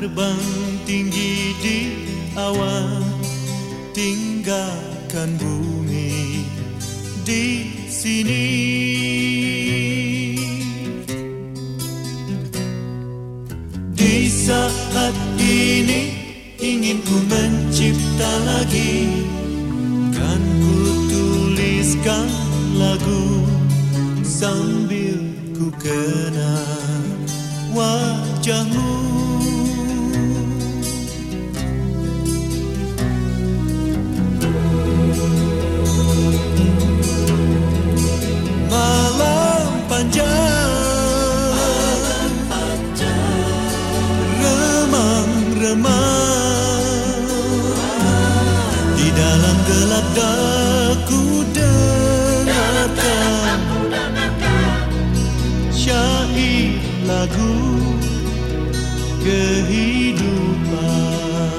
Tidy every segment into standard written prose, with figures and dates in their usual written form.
Terbang tinggi di awan, tinggalkan bumi di sini. Di saat ini ingin ku mencipta lagi, kan ku tuliskan lagu sambil ku kenang wajahmu. Malam panjang, remang-remang, di dalam gelap daku dengarkan syair lagu kehidupan.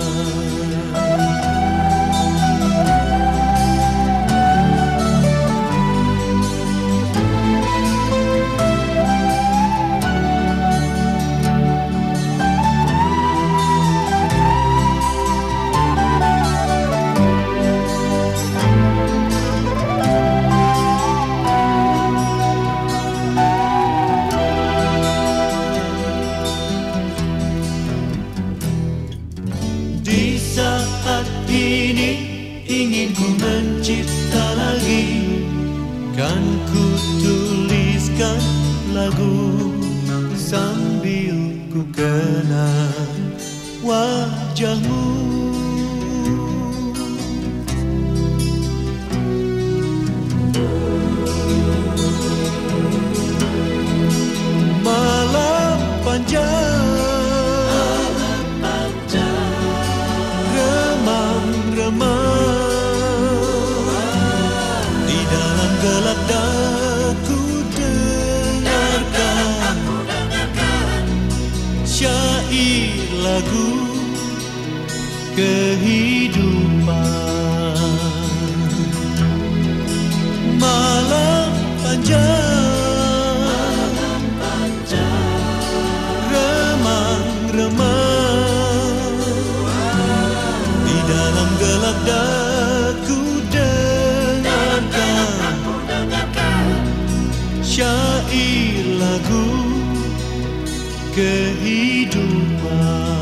Di saat ini ingin ku mencipta lagi, kan ku tuliskan lagu sambil ku kenang wajahmu. Malam panjang, di dalam gelap daku dengarkan syair lagu kehidupan. Malam panjang, remang-remang, di dalam gelap daku dengarkan syair lagu kehidupan.